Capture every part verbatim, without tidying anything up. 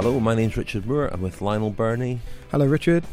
Hello, my name's Richard Moore. I'm with Lionel Burney. Hello, Richard.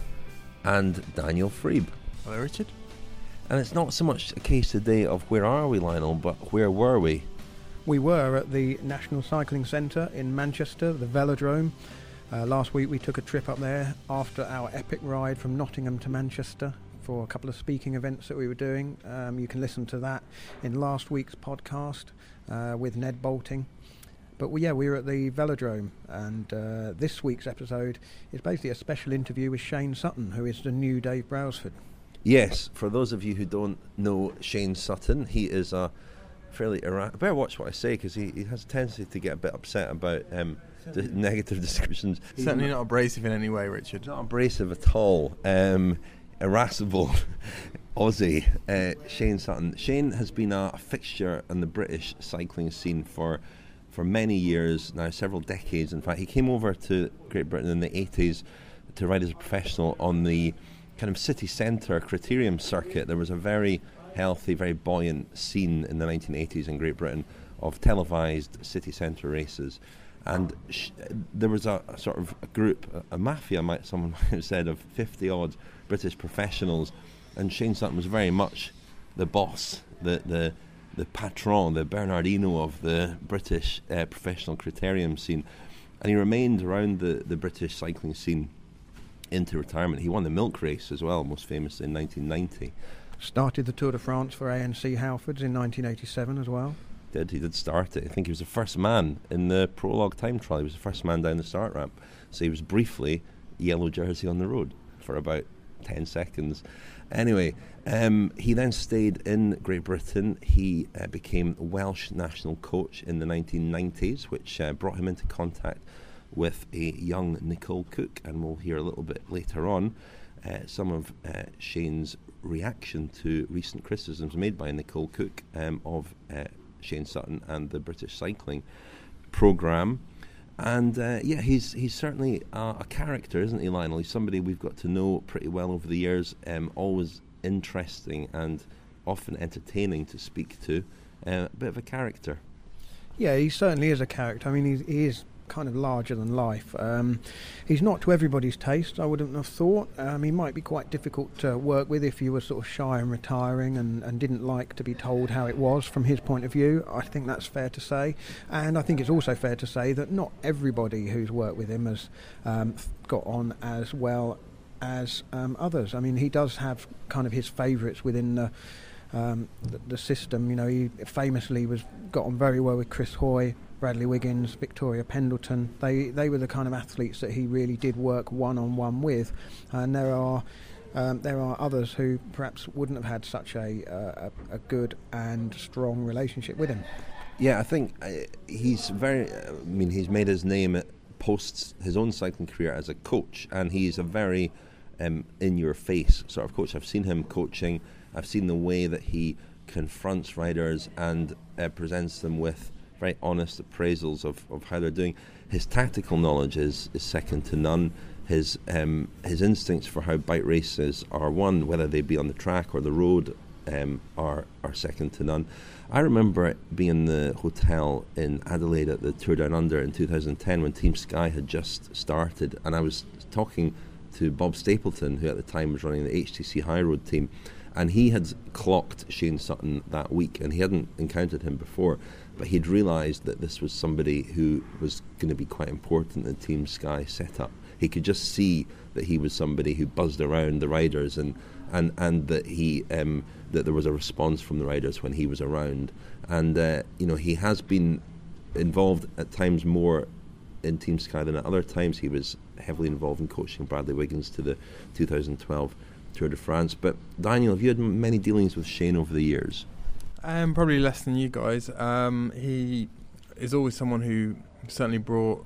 And Daniel Freeb. Hello, Richard. And it's not so much a case today of where are we, Lionel, but where were we? We were at the National Cycling Centre in Manchester, the Velodrome. Uh, last week we took a trip up there after our epic ride from Nottingham to Manchester for a couple of speaking events that we were doing. Um, you can listen to that in last week's podcast uh, with Ned Bolting. But we, yeah, we were at the Velodrome, and uh, this week's episode is basically a special interview with Shane Sutton, who is the new Dave Brailsford. Yes, for those of you who don't know Shane Sutton, he is a fairly... Ira- I better watch what I say, because he, he has a tendency to get a bit upset about um, the negative descriptions. Certainly not abrasive in any way, Richard. Not abrasive at all. Um, irascible Aussie, uh, Shane Sutton. Shane has been a fixture in the British cycling scene for... for many years now, several decades. In fact, he came over to Great Britain in the eighties to ride as a professional on the kind of city centre criterium circuit. There was a very healthy, very buoyant scene in the nineteen eighties in Great Britain of televised city centre races. And sh- there was a, a sort of a group, a, a mafia, might someone might have said, of fifty-odd British professionals. And Shane Sutton was very much the boss, the the the patron, the Bernardino of the British uh, professional criterium scene. And he remained around the, the British cycling scene into retirement. He won the milk race as well, most famously in nineteen ninety. Started the Tour de France for A N C Halfords in nineteen eighty-seven as well. Did, he did start it. I think he was the first man in the prologue time trial. He was the first man down the start ramp. So he was briefly yellow jersey on the road for about ten seconds. Anyway, um, he then stayed in Great Britain. He uh, became Welsh national coach in the nineteen nineties, which uh, brought him into contact with a young Nicole Cook, and we'll hear a little bit later on uh, some of uh, Shane's reaction to recent criticisms made by Nicole Cook um, of uh, Shane Sutton and the British cycling programme. And uh, yeah, he's he's certainly uh, a character, isn't he, Lionel? He's somebody we've got to know pretty well over the years. Um, always interesting and often entertaining to speak to. Uh, a bit of a character. Yeah, he certainly is a character. I mean, he's, he is kind of larger than life. Um, he's not to everybody's taste, I wouldn't have thought. Um, he might be quite difficult to work with if you were sort of shy and retiring and, and didn't like to be told how it was from his point of view. I think that's fair to say. And I think it's also fair to say that not everybody who's worked with him has um, got on as well as um, others. I mean, he does have kind of his favourites within the, um, the, the system. You know, he famously was got on very well with Chris Hoy, Bradley Wiggins, Victoria Pendleton. They they were the kind of athletes that he really did work one-on-one with. And there are um, there are others who perhaps wouldn't have had such a, uh, a, a good and strong relationship with him. Yeah, I think uh, he's very... I mean, he's made his name at posts his own cycling career as a coach, and he's a very um, in-your-face sort of coach. I've seen him coaching. I've seen the way that he confronts riders and uh, presents them with very honest appraisals of, of how they're doing. His tactical knowledge is, is second to none. His um, his instincts for how bike races are won, whether they be on the track or the road, um, are are second to none. I remember being in the hotel in Adelaide at the Tour Down Under in two thousand ten when Team Sky had just started, and I was talking to Bob Stapleton, who at the time was running the H T C High Road team, and he had clocked Shane Sutton that week, and he hadn't encountered him before, but he'd realised that this was somebody who was going to be quite important in Team Sky setup. He could just see that he was somebody who buzzed around the riders, and and, and that he um, that there was a response from the riders when he was around. And uh, you know, he has been involved at times more in Team Sky than at other times. He was heavily involved in coaching Bradley Wiggins to the two thousand twelve Tour de France. But Daniel, have you had many dealings with Shane over the years? Um, probably less than you guys. Um, he is always someone who certainly brought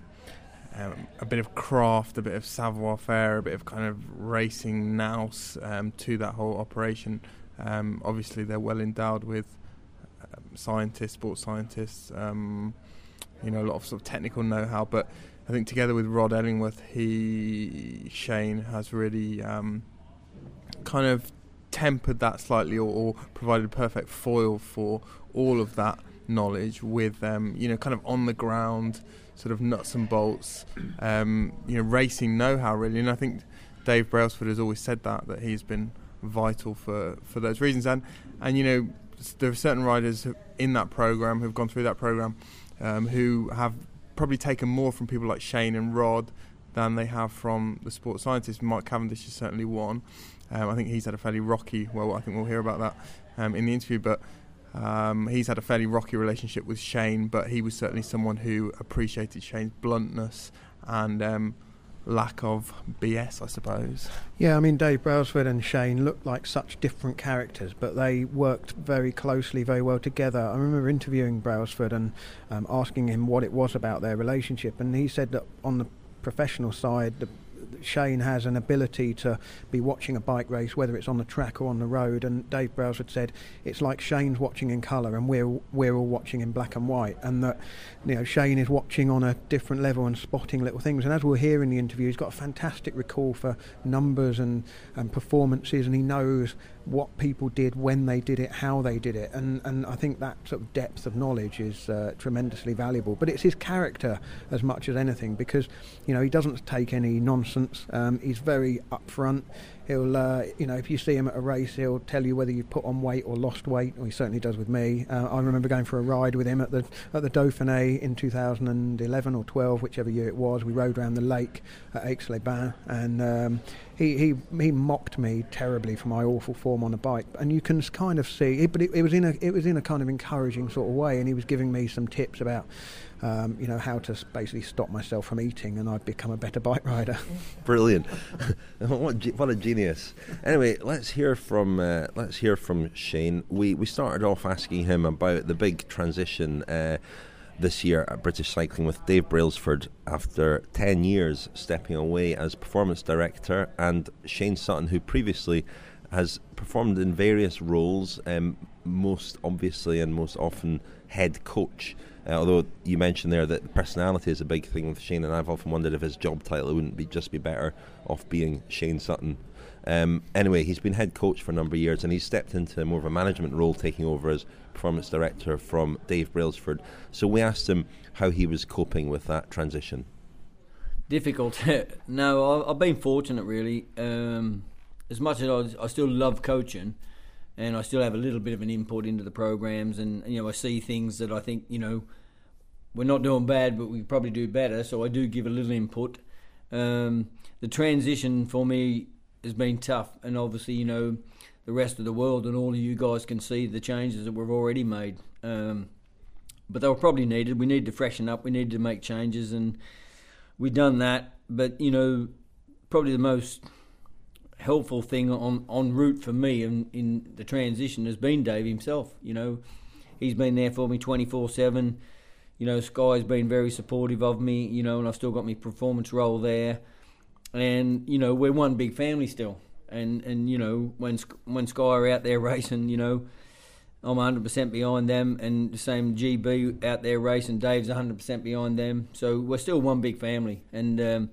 um, a bit of craft, a bit of savoir-faire, a bit of kind of racing nous um, to that whole operation. Um, obviously, they're well endowed with um, scientists, sports scientists, um, you know, a lot of sort of technical know-how. But I think together with Rod Ellingworth, he, Shane, has really um, kind of tempered that slightly, or, or provided a perfect foil for all of that knowledge with, um, you know, kind of on the ground, sort of nuts and bolts, um, you know, racing know-how really. And I think Dave Brailsford has always said that, that he's been vital for, for those reasons. And, and, you know, there are certain riders in that programme who've gone through that programme um, who have probably taken more from people like Shane and Rod than they have from the sports scientists. Mike Cavendish is certainly one. Um, I think he's had a fairly rocky, well, I think we'll hear about that um, in the interview, but um, he's had a fairly rocky relationship with Shane, but he was certainly someone who appreciated Shane's bluntness and um, lack of B S, I suppose. Yeah, I mean, Dave Brailsford and Shane looked like such different characters, but they worked very closely, very well together. I remember interviewing Brailsford and um, asking him what it was about their relationship, and he said that on the professional side, the Shane has an ability to be watching a bike race, whether it's on the track or on the road, and Dave Brailsford said it's like Shane's watching in colour and we're we're all watching in black and white, and that, you know, Shane is watching on a different level and spotting little things. And as we'll hear in the interview, he's got a fantastic recall for numbers and, and performances, and he knows what people did, when they did it, how they did it, and and I think that sort of depth of knowledge is uh, tremendously valuable. But it's his character as much as anything, because, you know, he doesn't take any nonsense. Um, he's very upfront. He'll, uh, you know, if you see him at a race, he'll tell you whether you've put on weight or lost weight, or he certainly does with me. Uh, I remember going for a ride with him at the at the Dauphiné in two thousand eleven or twelve, whichever year it was. We rode around the lake at Aix-les-Bains, and um, he, he he mocked me terribly for my awful form on a bike. And you can kind of see, it, but it, it was in a it was in a kind of encouraging sort of way, and he was giving me some tips about, Um, you know, how to basically stop myself from eating, and I'd become a better bike rider. Brilliant! what, ge- what a genius! Anyway, let's hear from uh, let's hear from Shane. We we started off asking him about the big transition uh, this year at British Cycling with Dave Brailsford after ten years stepping away as performance director, and Shane Sutton, who previously has performed in various roles, um, most obviously and most often head coach. Uh, although you mentioned there that personality is a big thing with Shane, and I've often wondered if his job title wouldn't be just be better off being Shane Sutton. Um, anyway, he's been head coach for a number of years, and he's stepped into more of a management role, taking over as performance director from Dave Brailsford. So we asked him how he was coping with that transition. Difficult. No, I've been fortunate really. Um, as much as I, I still love coaching, and I still have a little bit of an input into the programs, and, you know, I see things that I think, you know, we're not doing bad, but we could probably do better, so I do give a little input. Um, the transition for me has been tough, and obviously, you know, the rest of the world and all of you guys can see the changes that we've already made. Um, but they were probably needed. We needed to freshen up, we needed to make changes, and we've done that. But, you know, probably the most helpful thing on en route for me in, in the transition has been Dave himself. You know, he's been there for me twenty-four seven. You know, Sky's been very supportive of me, you know, and I've still got my performance role there. And, you know, we're one big family still. And, and you know, when when Sky are out there racing, you know, I'm one hundred percent behind them. And the same G B out there racing, Dave's one hundred percent behind them. So we're still one big family. And um,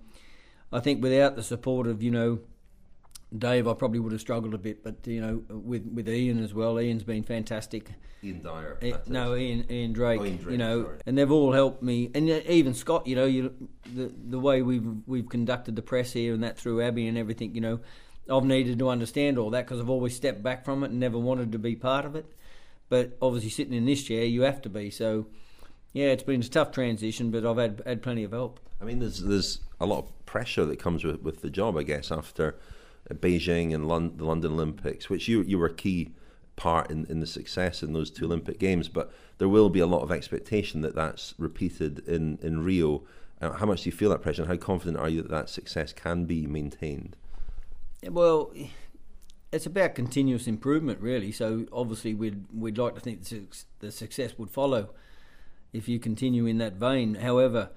I think without the support of, you know, Dave, I probably would have struggled a bit, but, you know, with with Ian as well. Ian's been fantastic. Ian Dyer. Uh, no, Ian Ian Drake. Oh, Ian Drake, you know, sorry. and they've all helped me, and even Scott. You know, you the the way we've we've conducted the press here and that through Abby and everything. You know, I've needed to understand all that because I've always stepped back from it and never wanted to be part of it. But obviously, sitting in this chair, you have to be. So, yeah, it's been a tough transition, but I've had had plenty of help. I mean, there's there's a lot of pressure that comes with, with the job, I guess, after Beijing and Lon- the London Olympics, which you you were a key part in, in the success in those two Olympic Games, but there will be a lot of expectation that that's repeated in, in Rio. Uh, how much do you feel that pressure, and how confident are you that that success can be maintained? Well, it's about continuous improvement, really. So obviously we'd we'd like to think the success would follow if you continue in that vein. However,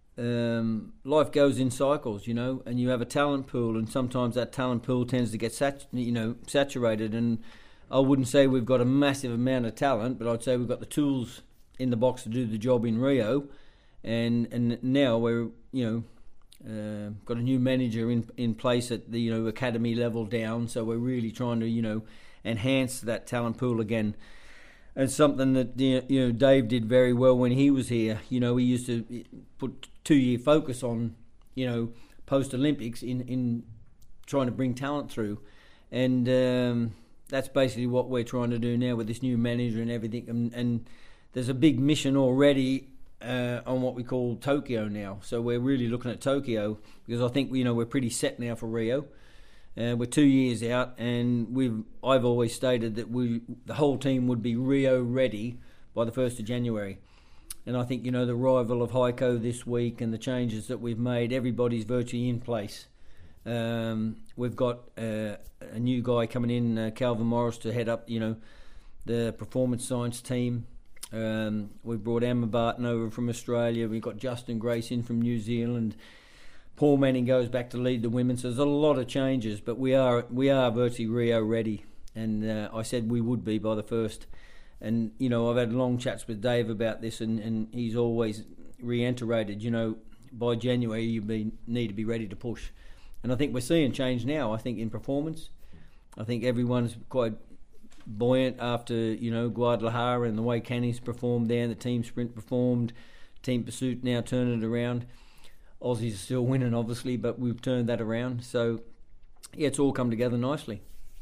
Um, life goes in cycles, you know, and you have a talent pool, and sometimes that talent pool tends to get sat- you know, saturated. And I wouldn't say we've got a massive amount of talent, but I'd say we've got the tools in the box to do the job in Rio. And and now we're, you know, uh, got a new manager in in place at the, you know, academy level down. So we're really trying to, you know, enhance that talent pool again. and something that you know Dave did very well when he was here. You know, he used to put two-year focus on, you know, post-Olympics in, in trying to bring talent through. And um, that's basically what we're trying to do now with this new manager and everything. And, and there's a big mission already uh, on what we call Tokyo now. So we're really looking at Tokyo because I think, you know, we're pretty set now for Rio. Uh, we're two years out, and we've. I've always stated that we, the whole team, would be Rio ready by the first of January. And I think, you know, the arrival of Heiko this week and the changes that we've made, everybody's virtually in place. Um, we've got uh, a new guy coming in, uh, Calvin Morris, to head up, you know, the performance science team. Um, we've brought Emma Barton over from Australia. We've got Justin Grace in from New Zealand. Paul Manning goes back to lead the women. So there's a lot of changes, but we are we are virtually Rio ready. And uh, I said we would be by the first. And, you know, I've had long chats with Dave about this, and, and he's always reiterated, you know, by January you be, need to be ready to push. And I think we're seeing change now, I think, in performance. I think everyone's quite buoyant after, you know, Guadalajara and the way Kenny's performed there, the team sprint performed, team pursuit now turning it around. Aussies are still winning, obviously, but we've turned that around. So, yeah, it's all come together nicely.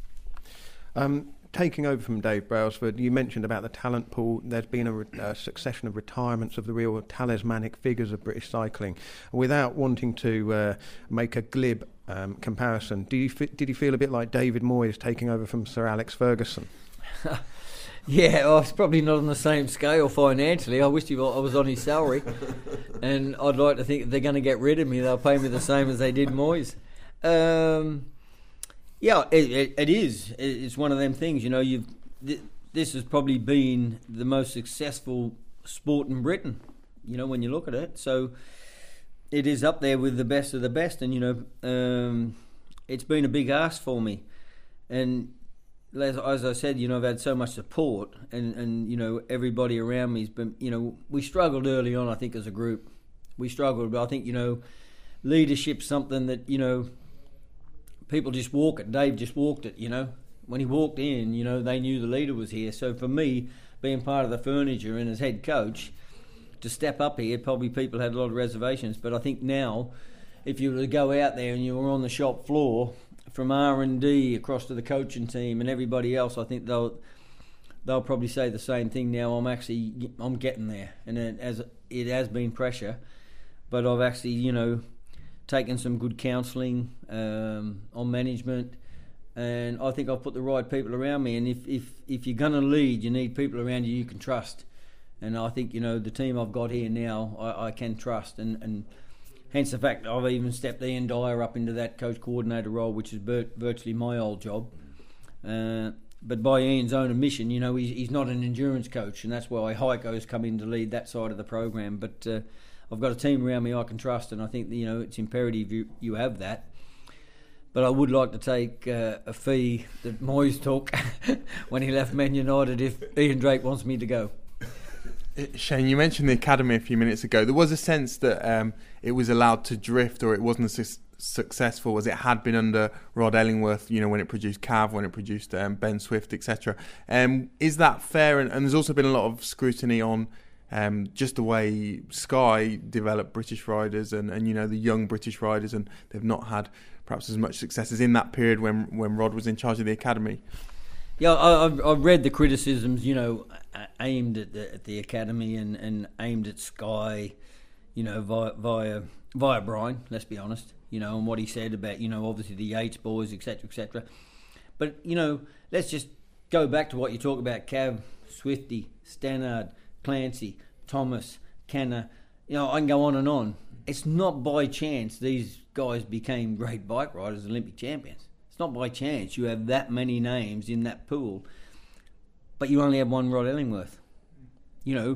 Um, taking over from Dave Brailsford, you mentioned about the talent pool. There's been a, re- a succession of retirements of the real talismanic figures of British cycling. Without wanting to uh, make a glib um, comparison, do you f- did you feel a bit like David Moyes taking over from Sir Alex Ferguson? Yeah, well, it's probably not on the same scale financially. I wish he, I was on his salary. And I'd like to think if they're going to get rid of me, they'll pay me the same as they did Moyes. Um, yeah, it, it, it is. It's one of them things, you know. You've th- This has probably been the most successful sport in Britain, you know, when you look at it. So it is up there with the best of the best. And, you know, um, it's been a big ask for me. And As, as I said, you know, I've had so much support, and, and you know, everybody around me's been, you know, we struggled early on, I think, as a group. We struggled, but I think, you know, leadership's something that, you know, people just walk it. Dave just walked it, you know. When he walked in, you know, they knew the leader was here. So for me, being part of the furniture and as head coach, to step up here, probably people had a lot of reservations. But I think now, if you were to go out there and you were on the shop floor, from R and D across to the coaching team and everybody else, I think they'll they'll probably say the same thing now. I'm actually I'm getting there, and it, as it has been pressure, but I've actually you know taken some good counselling um, on management, and I think I've put the right people around me. And if if if you're going to lead, you need people around you you can trust, and I think you know the team I've got here now I, I can trust, and. and hence the fact that I've even stepped Ian Dyer up into that coach coordinator role, which is vir- virtually my old job. Uh, but by Ian's own admission, you know, he's, he's not an endurance coach, and that's why Heiko's come in to lead that side of the program. But uh, I've got a team around me I can trust, and I think, you know, it's imperative you, you have that. But I would like to take uh, a fee that Moyes took when he left Man United if Ian Drake wants me to go. Shane, you mentioned the academy a few minutes ago. There was a sense that um, it was allowed to drift, or it wasn't as su- successful as it had been under Rod Ellingworth, you know, when it produced Cav, when it produced um, Ben Swift, et cetera. Um, is that fair? And, and there's also been a lot of scrutiny on um, just the way Sky developed British riders and, and, you know, the young British riders, and they've not had perhaps as much success as in that period when, when Rod was in charge of the academy. Yeah, I, I've, I've read the criticisms, you know, aimed at the, at the academy and, and aimed at Sky, you know, via, via via Brian. Let's be honest, you know, and what he said about, you know, obviously the Yates boys, et cetera, et cetera. But you know, let's just go back to what you talk about: Cav, Swifty, Stannard, Clancy, Thomas, Canna. You know, I can go on and on. It's not by chance these guys became great bike riders, Olympic champions. It's not by chance you have that many names in that pool, but you only have one Rod Ellingworth, you know,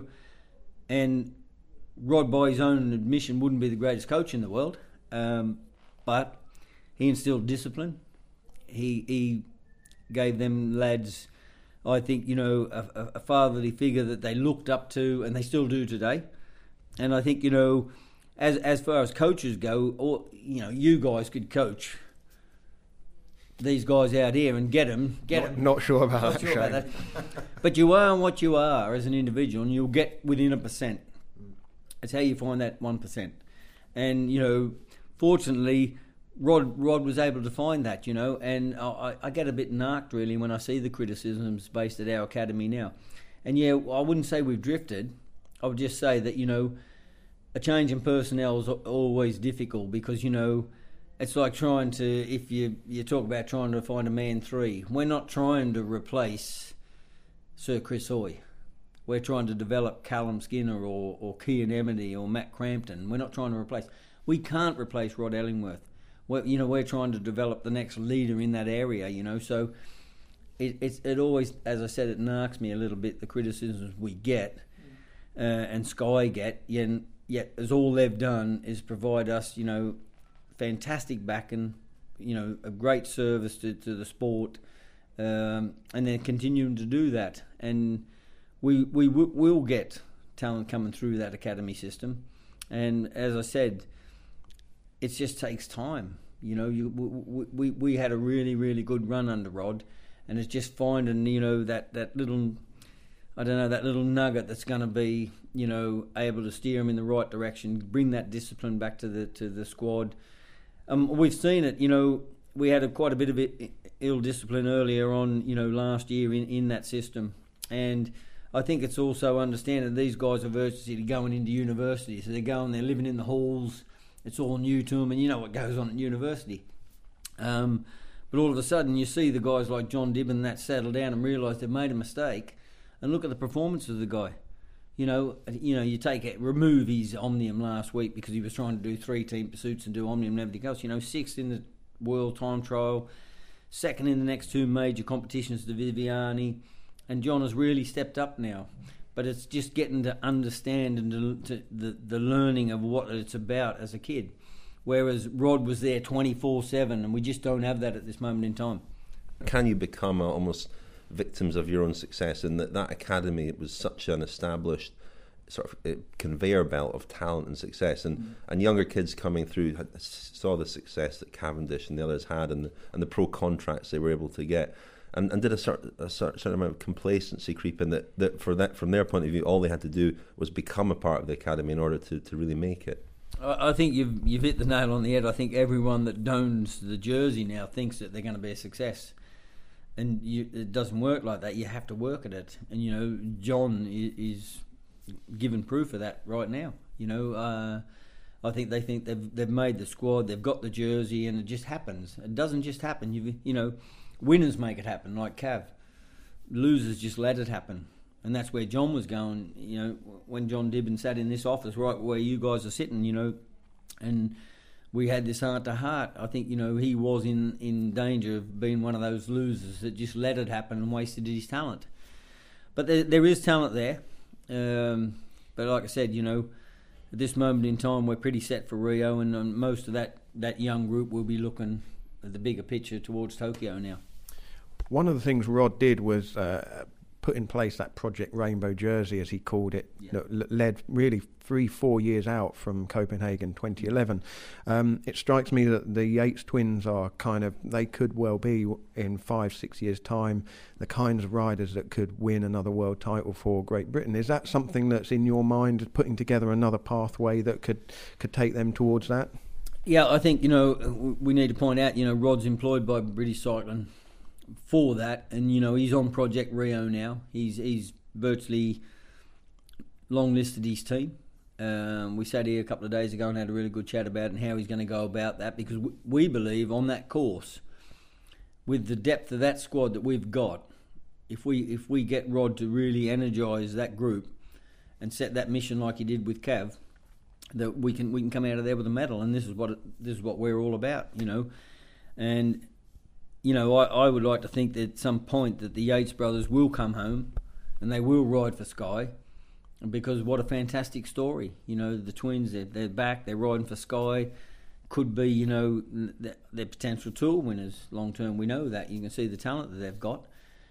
and Rod, by his own admission, wouldn't be the greatest coach in the world, um, but he instilled discipline. He he gave them lads, I think, you know, a, a fatherly figure that they looked up to, and they still do today. And I think, you know, as as far as coaches go, or you know, you guys could coach these guys out here and get them. Get Not, them. not sure about Not that, sure Shane. about that. But you are what you are as an individual, and you'll get within a percent. It's how you find that one percent. And, you know, fortunately, Rod Rod was able to find that, you know, and I, I get a bit narked, really, when I see the criticisms based at our academy now. And, yeah, I wouldn't say we've drifted. I would just say that, you know, a change in personnel is always difficult because, you know, it's like trying to, if you, you talk about trying to find a man three, we're not trying to replace Sir Chris Hoy. We're trying to develop Callum Skinner or, or Kean Emity or Matt Crampton. We're not trying to replace. We can't replace Rod Ellingworth. We're, you know, we're trying to develop the next leader in that area, you know. So it, it's, it always, as I said, it narks me a little bit, the criticisms we get uh, and Sky get, yet, yet as all they've done is provide us, you know, fantastic backing, you know, a great service to, to the sport, um, and they're continuing to do that. And we we w- will get talent coming through that academy system. And as I said, it just takes time. You know, you, we, we we had a really, really good run under Rod, and it's just finding, you know, that, that little, I don't know, that little nugget that's going to be, you know, able to steer them in the right direction, bring that discipline back to the to the squad. Um, we've seen it, you know, we had a, quite a bit of it, ill discipline earlier on, you know, last year in, in that system. And I think it's also understanding that these guys are virtually going into university. So they're going, they're living in the halls. It's all new to them, and you know what goes on at university. Um, but all of a sudden, you see the guys like John Dibben that settle down and realise they've made a mistake, and look at the performance of the guy. You know, you know, you take it, remove his Omnium last week because he was trying to do three team pursuits and do Omnium and everything else. You know, sixth in the World Time Trial, second in the next two major competitions, the Viviani, and John has really stepped up now. But it's just getting to understand and to, to the the learning of what it's about as a kid. Whereas Rod was there twenty-four seven, and we just don't have that at this moment in time. Can you become uh, almost victims of your own success? In that that academy, it was such an established sort of uh, conveyor belt of talent and success, and, mm-hmm. and younger kids coming through had, saw the success that Cavendish and the others had, and the, and the pro contracts they were able to get. And, and did a certain, a certain amount of complacency creep in that, that for that from their point of view, all they had to do was become a part of the academy in order to, to really make it. I think you've you've hit the nail on the head. I think everyone that dons the jersey now thinks that they're going to be a success, and you, it doesn't work like that. You have to work at it, and you know John is given proof of that right now. You know, uh, I think they think they've they've made the squad, they've got the jersey, and it just happens. It doesn't just happen. You you know. Winners make it happen, like Cav. Losers just let it happen. And that's where John was going, you know, when John Dibben sat in this office, right where you guys are sitting, you know, and we had this heart-to-heart. I think, you know, he was in, in danger of being one of those losers that just let it happen and wasted his talent. But there, there is talent there. Um, but like I said, you know, at this moment in time, we're pretty set for Rio, and um, most of that, that young group will be looking at the bigger picture towards Tokyo now. One of the things Rod did was uh, put in place that Project Rainbow Jersey, as he called it, yeah. that led really three, four years out from Copenhagen twenty eleven. Um, it strikes me that the Yates twins are kind of, they could well be in five, six years' time, the kinds of riders that could win another world title for Great Britain. Is that something that's in your mind, putting together another pathway that could, could take them towards that? Yeah, I think, you know, we need to point out, you know, Rod's employed by British Cycling for that, and, you know, he's on Project Rio now. He's he's virtually long-listed his team. Um, we sat here a couple of days ago and had a really good chat about it and how he's going to go about that, because we believe on that course, with the depth of that squad that we've got, if we if we get Rod to really energise that group and set that mission like he did with Cav, that we can we can come out of there with a medal, and this is what it, this is what we're all about, you know. And you know, I, I would like to think that at some point that the Yates brothers will come home and they will ride for Sky, because what a fantastic story, you know. The twins, they're, they're back, they're riding for Sky. Could be, you know, they're potential tour winners long term. We know that. You can see the talent that they've got.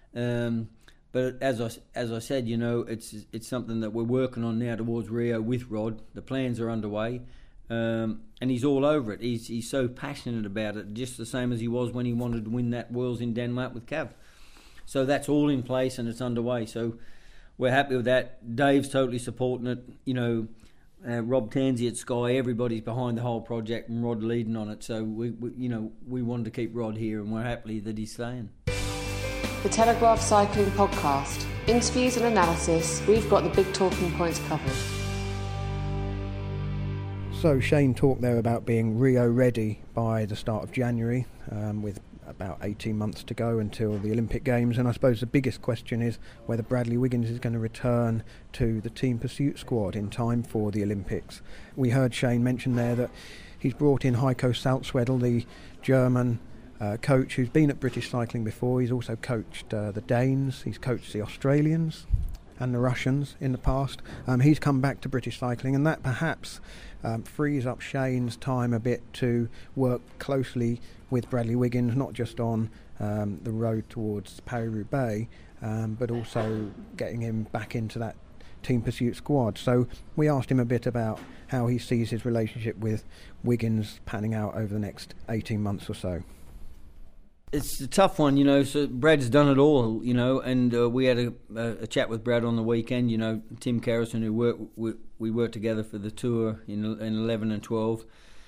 Um, But as I, as I said, you know, it's it's something that we're working on now towards Rio with Rod. The plans are underway, Um, and he's all over it. He's he's so passionate about it, just the same as he was when he wanted to win that Worlds in Denmark with Cav. So that's all in place and it's underway. So we're happy with that. Dave's totally supporting it. You know, uh, Rob Tansey at Sky, everybody's behind the whole project, and Rod leading on it. So we, we, you know, we wanted to keep Rod here, and we're happy that he's staying. The Telegraph Cycling Podcast. Interviews and analysis. We've got the big talking points covered. So Shane talked there about being Rio ready by the start of January, um, with about eighteen months to go until the Olympic Games, and I suppose the biggest question is whether Bradley Wiggins is going to return to the team pursuit squad in time for the Olympics. We heard Shane mention there that he's brought in Heiko Salzwedel, the German uh, coach who's been at British Cycling before. He's also coached uh, the Danes, he's coached the Australians and the Russians in the past. Um, he's come back to British Cycling, and that perhaps um, frees up Shane's time a bit to work closely with Bradley Wiggins, not just on um, the road towards Paris-Roubaix, um, but also getting him back into that team pursuit squad. So we asked him a bit about how he sees his relationship with Wiggins panning out over the next eighteen months or so. It's a tough one, you know. So Brad's done it all, you know, and uh, we had a, a, a chat with Brad on the weekend. You know, Tim Kerrison, who worked, we, we worked together for the tour in, in eleven and twelve,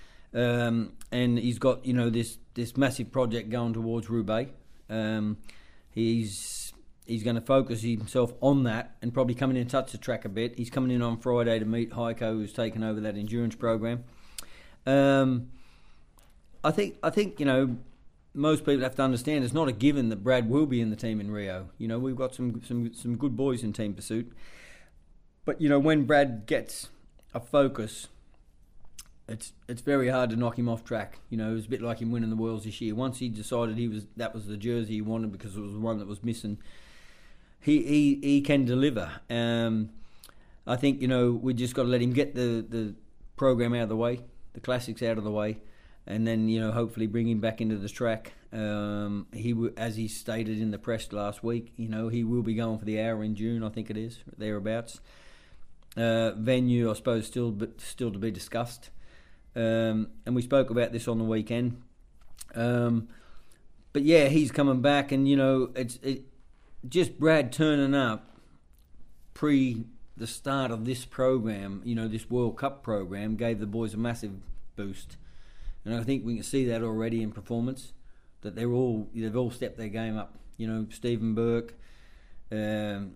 um, and he's got, you know, this this massive project going towards Roubaix. Um, he's he's going to focus himself on that and probably coming in touch the track a bit. He's coming in on Friday to meet Heiko, who's taken over that endurance program. Um, I think I think you know. Most people have to understand it's not a given that Brad will be in the team in Rio. You know, we've got some some some good boys in team pursuit. But, you know, when Brad gets a focus, it's it's very hard to knock him off track. You know, it was a bit like him winning the Worlds this year. Once he decided he was that was the jersey he wanted because it was the one that was missing, he he, he can deliver. Um, I think, you know, we just got to let him get the, the program out of the way, the classics out of the way, and then, you know, hopefully bring him back into the track. Um, he, w- as he stated in the press last week, you know, he will be going for the hour in June, I think it is, thereabouts. Uh, venue, I suppose, still but still to be discussed. Um, and we spoke about this on the weekend. Um, but yeah, he's coming back, and you know, it's it, just Brad turning up pre the start of this program. You know, this World Cup program gave the boys a massive boost. And I think we can see that already in performance, that they're all they've all stepped their game up. You know, Stephen Burke, um,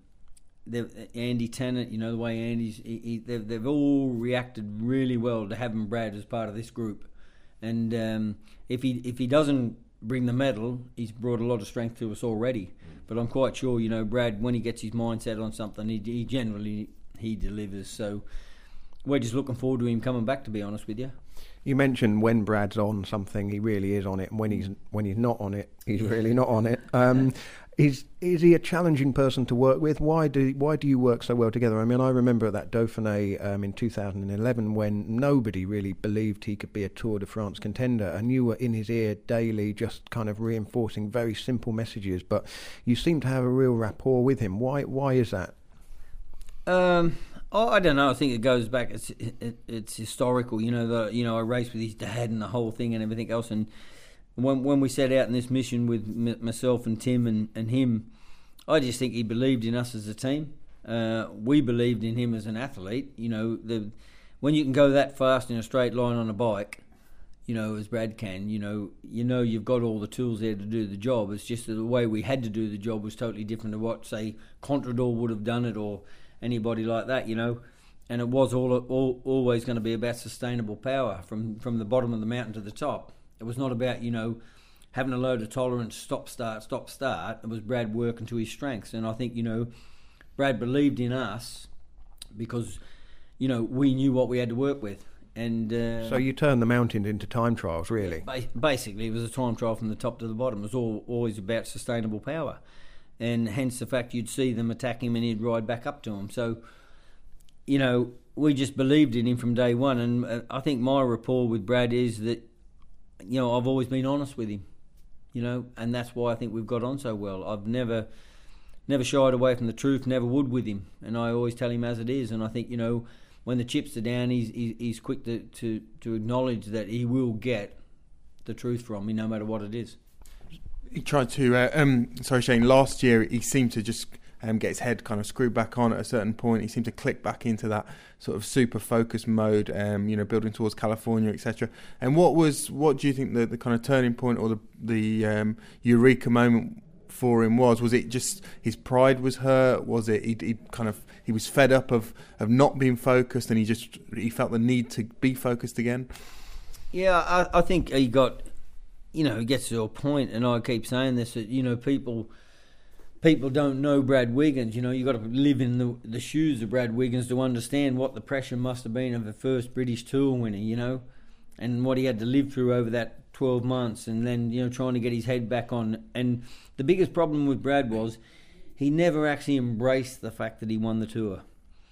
Andy Tennant. You know the way Andy's he, he, they've they've all reacted really well to having Brad as part of this group. And um, if he if he doesn't bring the medal, he's brought a lot of strength to us already. But I'm quite sure, you know, Brad, when he gets his mindset on something, he, he generally he delivers. So we're just looking forward to him coming back, to be honest with you. You mentioned when Brad's on something, he really is on it, and when he's when he's not on it, he's really not on it. Um, is is he a challenging person to work with? Why do why do you work so well together? I mean, I remember at that Dauphiné um, in two thousand eleven when nobody really believed he could be a Tour de France contender, and you were in his ear daily, just kind of reinforcing very simple messages. But you seem to have a real rapport with him. Why why is that? Um. Oh, I don't know. I think it goes back. It's it, it's historical. You know, the you know I raced with his dad and the whole thing and everything else. And when when we set out in this mission with m- myself and Tim and, and him, I just think he believed in us as a team. Uh, we believed in him as an athlete. You know, the when you can go that fast in a straight line on a bike, you know, as Brad can, you know, you know you've got all the tools there to do the job. It's just that the way we had to do the job was totally different to what, say, Contador would have done it or anybody like that, you know, and it was all, all always going to be about sustainable power from, from the bottom of the mountain to the top. It was not about, you know, having a load of tolerance, stop, start, stop, start. It was Brad working to his strengths, and I think, you know, Brad believed in us because, you know, we knew what we had to work with. And uh, so you turned the mountain into time trials, really? Ba- basically, it was a time trial from the top to the bottom. It was all always about sustainable power. And hence the fact you'd see them attack him and he'd ride back up to him. So, you know, we just believed in him from day one. And uh, I think my rapport with Brad is that, you know, I've always been honest with him, you know, and that's why I think we've got on so well. I've never never shied away from the truth, never would with him. And I always tell him as it is. And I think, you know, when the chips are down, he's he's, he's quick to, to, to acknowledge that he will get the truth from me, no matter what it is. He tried to, uh, um, sorry Shane, last year he seemed to just um, get his head kind of screwed back on at a certain point. He seemed to click back into that sort of super focused mode, um, you know, building towards California, et cetera. And what was, what do you think the, the kind of turning point or the, the um, eureka moment for him was? Was it just his pride was hurt? Was it he, he kind of he was fed up of, of not being focused, and he just he felt the need to be focused again? Yeah, I, I think he got, you know, he gets to a point, and I keep saying this, that, you know, people people don't know Brad Wiggins. You know, you got to live in the the shoes of Brad Wiggins to understand what the pressure must have been of a first British Tour winner, you know, and what he had to live through over that twelve months, and then, you know, trying to get his head back on. And the biggest problem with Brad was he never actually embraced the fact that he won the tour.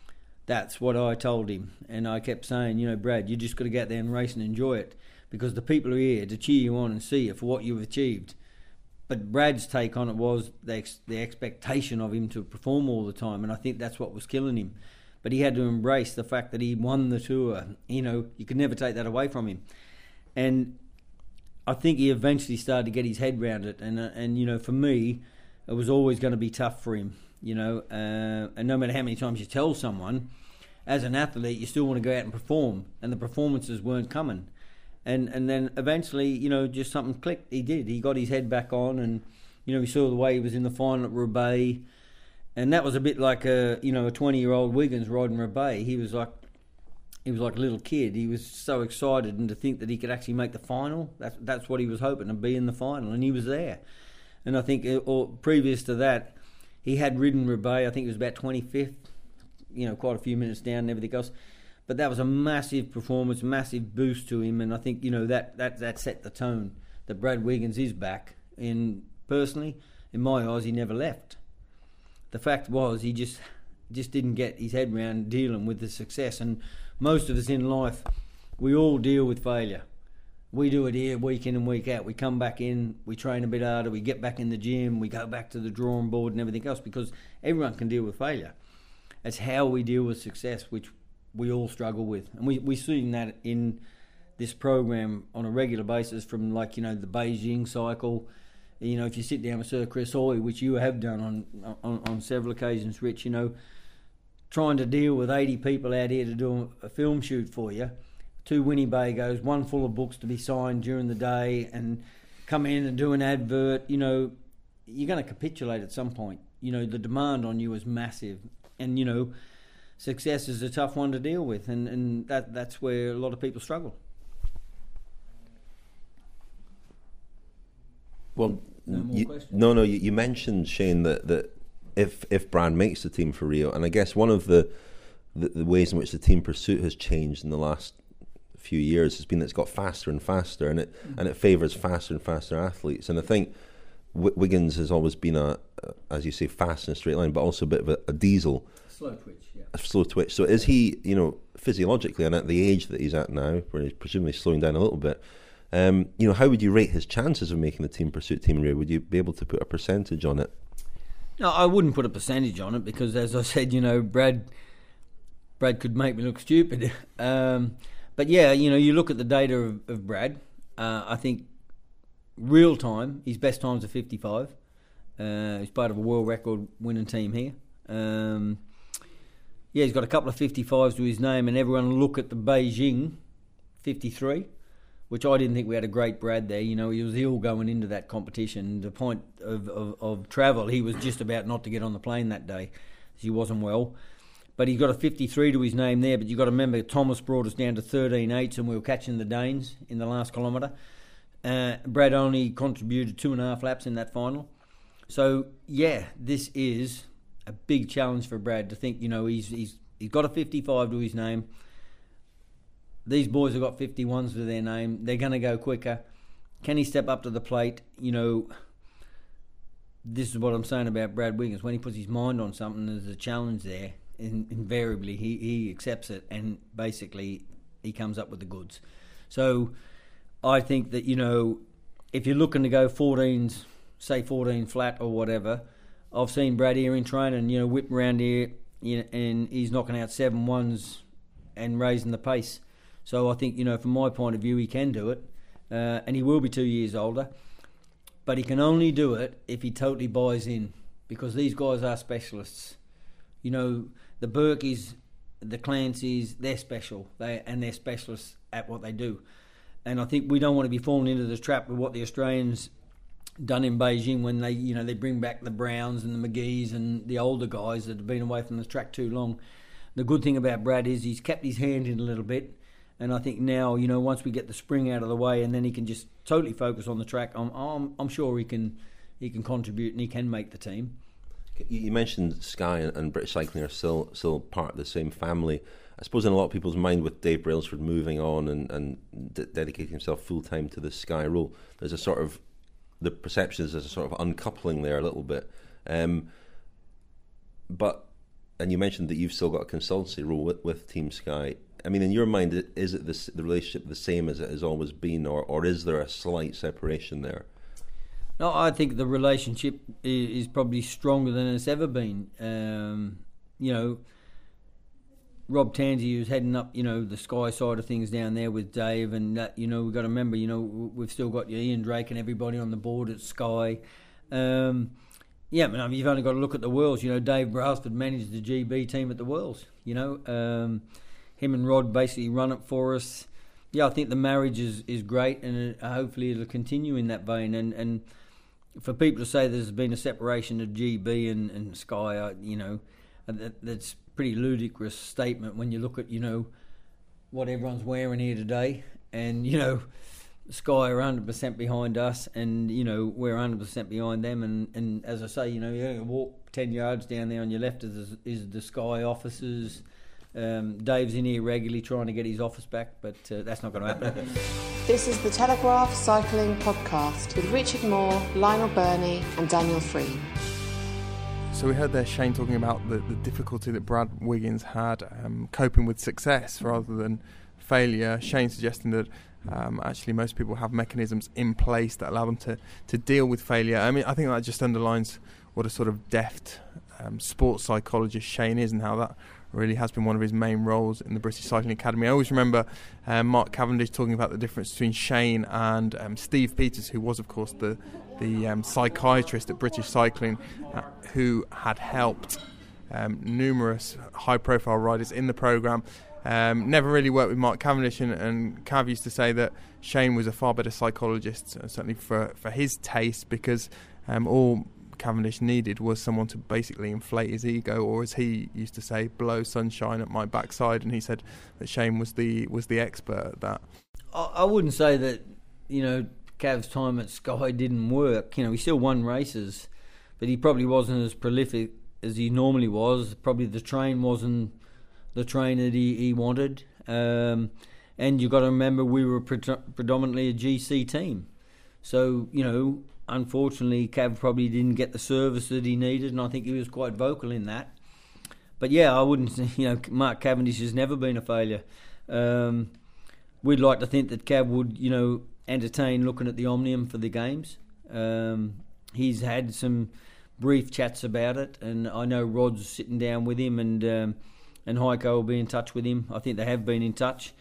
That's what I told him, and I kept saying, you know, Brad, you just got to get there and race and enjoy it, because the people are here to cheer you on and see you for what you've achieved. But Brad's take on it was the, ex- the expectation of him to perform all the time, and I think that's what was killing him. But he had to embrace the fact that he won the tour. You know, you could never take that away from him. And I think he eventually started to get his head around it. And, uh, and you know, for me, it was always going to be tough for him, you know. Uh, and no matter how many times you tell someone, as an athlete, you still want to go out and perform, and the performances weren't coming. And and then eventually, you know, just something clicked. He did. He got his head back on, and, you know, we saw the way he was in the final at Roubaix. And that was a bit like a, you know, a twenty-year-old Wiggins riding Roubaix. He was like, he was like a little kid. He was so excited, and to think that he could actually make the final, that's, that's what he was hoping, to be in the final, and he was there. And I think, or previous to that, he had ridden Roubaix. I think it was about twenty-fifth, you know, quite a few minutes down and everything else. But that was a massive performance, massive boost to him, and I think, you know, that, that, that set the tone that Brad Wiggins is back. And personally, in my eyes, he never left. The fact was, he just just didn't get his head around dealing with the success. And most of us in life, we all deal with failure. We do it here week in and week out. We come back in, we train a bit harder, we get back in the gym, we go back to the drawing board and everything else, because everyone can deal with failure. It's how we deal with success, which we all struggle with. And we, we're seeing that in this program on a regular basis, from, like, you know, the Beijing cycle. You know, if you sit down with Sir Chris Hoy, which you have done on, on on several occasions, Rich, you know, trying to deal with eighty people out here to do a film shoot for you, two Winnebagos, one full of books to be signed during the day, and come in and do an advert, you know, you're going to capitulate at some point. You know, the demand on you is massive. And, you know, success is a tough one to deal with, and, and that that's where a lot of people struggle. Well, no, more you, no, no. You, you mentioned, Shane, that, that if if Brad makes the team for Rio, and I guess one of the, the the ways in which the team pursuit has changed in the last few years has been that it's got faster and faster, and it mm-hmm. and it favours faster and faster athletes. And I think w- Wiggins has always been a, a, as you say, fast in a straight line, but also a bit of a, a diesel, slow twitch, yeah, a slow twitch. So is he, you know, physiologically, and at the age that he's at now, where he's presumably slowing down a little bit? Um, you know, how would you rate his chances of making the team pursuit team Rio? Would you be able to put a percentage on it? No, I wouldn't put a percentage on it, because, as I said, you know, Brad Brad could make me look stupid. Um, but yeah, you know, you look at the data of, of Brad. Uh, I think real time, his best times are fifty-five. Uh, he's part of a world record winning team here. Um, yeah, he's got a couple of fifty-fives to his name, and everyone look at the Beijing fifty-three. Which I didn't think we had a great Brad there. You know, he was ill going into that competition. The point of, of, of travel, he was just about not to get on the plane that day. He wasn't well. But he got a fifty-three to his name there. But you've got to remember, Thomas brought us down to thirteen eights, and we were catching the Danes in the last kilometre. Uh, Brad only contributed two and a half laps in that final. So, yeah, this is a big challenge for Brad to think, you know, he's he's he's got a fifty-five to his name. These boys have got fifty-ones to their name. They're going to go quicker. Can he step up to the plate? You know, this is what I'm saying about Brad Wiggins. When he puts his mind on something, there's a challenge there. In, invariably, he, he accepts it, and basically he comes up with the goods. So I think that, you know, if you're looking to go fourteens, say fourteen flat or whatever, I've seen Brad here in training, you know, whip around here, you know, and he's knocking out seven ones and raising the pace. So I think, you know, from my point of view, he can do it, uh, and he will be two years older. But he can only do it if he totally buys in, because these guys are specialists. You know, the Berkeys, the Clancys, they're special, they and they're specialists at what they do. And I think we don't want to be falling into the trap with what the Australians done in Beijing when they, you know, they bring back the Browns and the McGees and the older guys that have been away from the track too long. The good thing about Brad is he's kept his hand in a little bit. And I think now, you know, once we get the spring out of the way, and then he can just totally focus on the track, I'm, I'm, I'm sure he can, he can contribute and he can make the team. You mentioned Sky and, and British Cycling are still still part of the same family. I suppose in a lot of people's mind, with Dave Brailsford moving on and, and d- dedicating himself full time to the Sky role, there's a sort of the perception is there's a sort of uncoupling there a little bit. Um, but and you mentioned that you've still got a consultancy role with, with Team Sky. I mean, in your mind, is it this, the relationship the same as it has always been, or, or is there a slight separation there? No, I think the relationship is, is probably stronger than it's ever been. Um, you know, Rob Tansey, who's heading up, you know, the Sky side of things down there with Dave, and that, you know, we've got to remember, you know, we've still got Ian Drake and everybody on the board at Sky. Um, yeah, I mean, you've only got to look at the Worlds. You know, Dave Brailsford managed the G B team at the Worlds. You know, um, him and Rod basically run it for us. Yeah, I think the marriage is, is great, and it, hopefully it'll continue in that vein. And, and for people to say there's been a separation of G B and, and Sky, uh, you know, that, that's a pretty ludicrous statement when you look at, you know, what everyone's wearing here today. And, you know, Sky are one hundred percent behind us, and, you know, we're one hundred percent behind them. And, and as I say, you know, you walk ten yards down there on your left is, is the Sky offices. Um, Dave's in here regularly trying to get his office back, but uh, that's not going to happen. This is the Telegraph Cycling Podcast with Richard Moore, Lionel Burney and Daniel Free. So we heard there Shane talking about the, the difficulty that Brad Wiggins had um, coping with success rather than failure. Shane suggesting that um, actually most people have mechanisms in place that allow them to, to deal with failure. I mean, I think that just underlines what a sort of deft um, sports psychologist Shane is, and how that really has been one of his main roles in the British Cycling Academy. I always remember um, Mark Cavendish talking about the difference between Shane and um, Steve Peters, who was, of course, the the um, psychiatrist at British Cycling, uh, who had helped um, numerous high-profile riders in the programme. Um, never really worked with Mark Cavendish, and, and Cav used to say that Shane was a far better psychologist, uh, certainly for, for his taste, because um, all Cavendish needed was someone to basically inflate his ego, or as he used to say, blow sunshine at my backside. And he said that Shane was the was the expert at that. I, I wouldn't say that, you know, Cav's time at Sky didn't work. You know, he still won races, but he probably wasn't as prolific as he normally was. Probably the train wasn't the train that he, he wanted. Um, and you've got to remember we were pre- predominantly a G C team. So, you know, unfortunately, Cav probably didn't get the service that he needed, and I think he was quite vocal in that. But yeah, I wouldn't, you know, Mark Cavendish has never been a failure. Um, we'd like to think that Cav would, you know, entertain looking at the Omnium for the games. Um, he's had some brief chats about it, and I know Rod's sitting down with him, and um, and Heiko will be in touch with him. I think they have been in touch.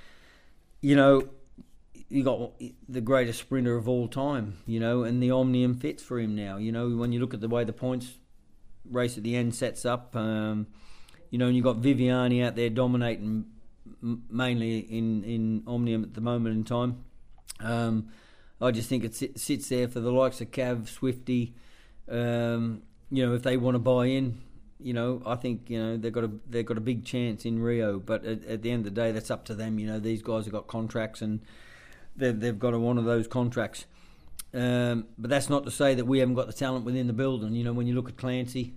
You know, you got the greatest sprinter of all time, you know, and the Omnium fits for him now. You know, when you look at the way the points race at the end sets up, um, you know, and you've got Viviani out there dominating m- mainly in, in Omnium at the moment in time. Um, I just think it sit, sits there for the likes of Cav, Swifty. Um, you know, if they want to buy in, you know, I think, you know, they've got a they've got a big chance in Rio. But at, at the end of the day, that's up to them. You know, these guys have got contracts, and they've they've got to honour those contracts. Um, but that's not to say that we haven't got the talent within the building. You know, when you look at Clancy,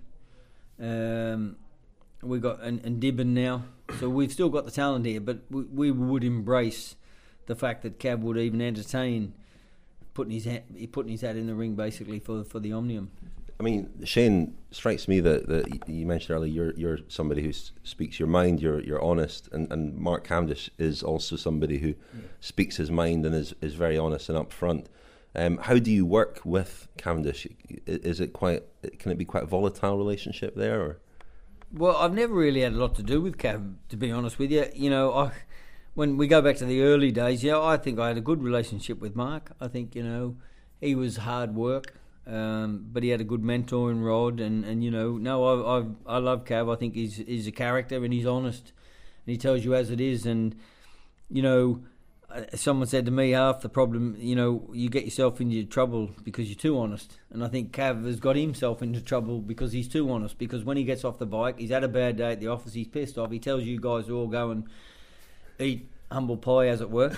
um, we got and, and Dibben now, so we've still got the talent here. But we, we would embrace the fact that Cav would even entertain putting his hat, putting his hat in the ring, basically for for the Omnium. I mean, Shane, strikes me that, that you mentioned earlier, you're you're somebody who speaks your mind, you're you're honest, and, and Mark Cavendish is also somebody who yeah. speaks his mind and is, is very honest and upfront. Um, how do you work with Cavendish? Is it quite? Can it be quite a volatile relationship there? Or? Well, I've never really had a lot to do with Cav, to be honest with you. You know, I, when we go back to the early days, yeah, I think I had a good relationship with Mark. I think, you know, he was hard work, um, but he had a good mentor in Rod. And, and you know, no, I, I I love Cav. I think he's he's a character and he's honest, and he tells you as it is. And you know, someone said to me, half the problem, you know, you get yourself into trouble because you're too honest. And I think Cav has got himself into trouble because he's too honest. Because when he gets off the bike, he's had a bad day at the office, he's pissed off. He tells you guys to all go and eat humble pie, as it were.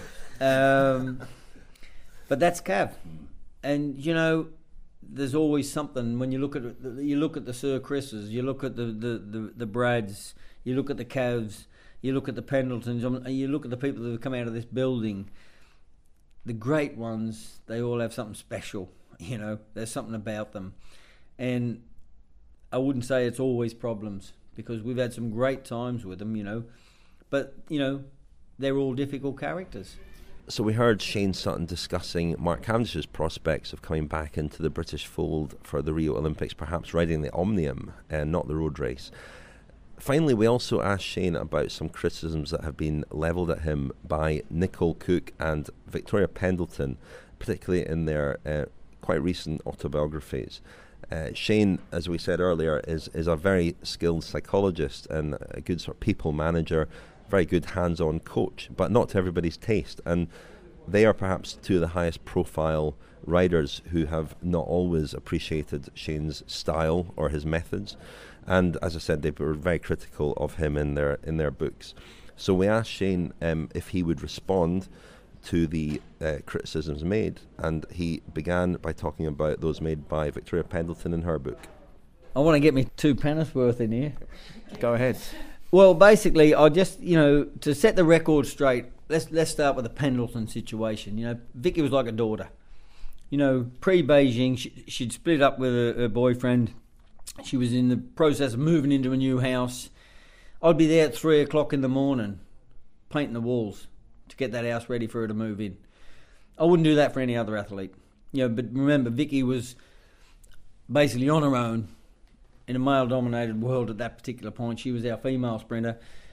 Um, but that's Cav. And, you know, there's always something when you look at you look at the Sir Chris's, you look at the, the, the, the Brads, you look at the Cavs, you look at the Pendletons, and you look at the people that have come out of this building, the great ones, they all have something special, you know, there's something about them. And I wouldn't say it's always problems, because we've had some great times with them, you know, but, you know, they're all difficult characters. So we heard Shane Sutton discussing Mark Cavendish's prospects of coming back into the British fold for the Rio Olympics, perhaps riding the Omnium and not the road race. Finally, we also asked Shane about some criticisms that have been levelled at him by Nicole Cook and Victoria Pendleton, particularly in their uh, quite recent autobiographies. Uh, Shane, as we said earlier, is, is a very skilled psychologist and a good sort of people manager, very good hands-on coach, but not to everybody's taste. And they are perhaps two of the highest profile riders who have not always appreciated Shane's style or his methods. And as I said, they were very critical of him in their in their books. So we asked Shane um, if he would respond to the uh, criticisms made, and he began by talking about those made by Victoria Pendleton in her book. I want to get me two Pennyworth in here. Go ahead. Well, basically, I just, you know, to set the record straight, let's let's start with the Pendleton situation. You know, Vicky was like a daughter. You know, pre-Beijing, she, she'd split up with her, her boyfriend. She was in the process of moving into a new house. I'd be there at three o'clock in the morning, painting the walls to get that house ready for her to move in. I wouldn't do that for any other athlete. You know, but remember, Vicky was basically on her own in a male-dominated world at that particular point. She was our female sprinter.